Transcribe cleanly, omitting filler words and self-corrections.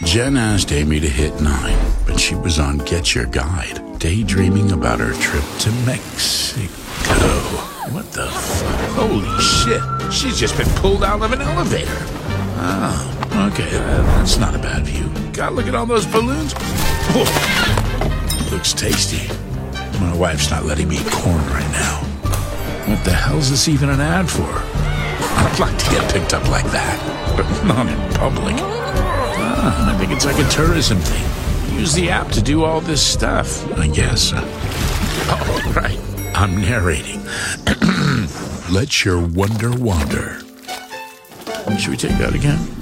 Jen asked Amy to hit 9, but she was on Get Your Guide, daydreaming about her trip to Mexico. What the fuck? Holy shit. She's just been pulled out of an elevator. Oh, okay. That's not a bad view. God, look at all those balloons. Oh, looks tasty. My wife's not letting me eat corn right now. What the hell's this even an ad for? I'd like to get picked up like that, but not in public. I think it's like a tourism thing. Use the app to do all this stuff, I guess. Oh, right. I'm narrating. Let your wonder wander. Should we take that again?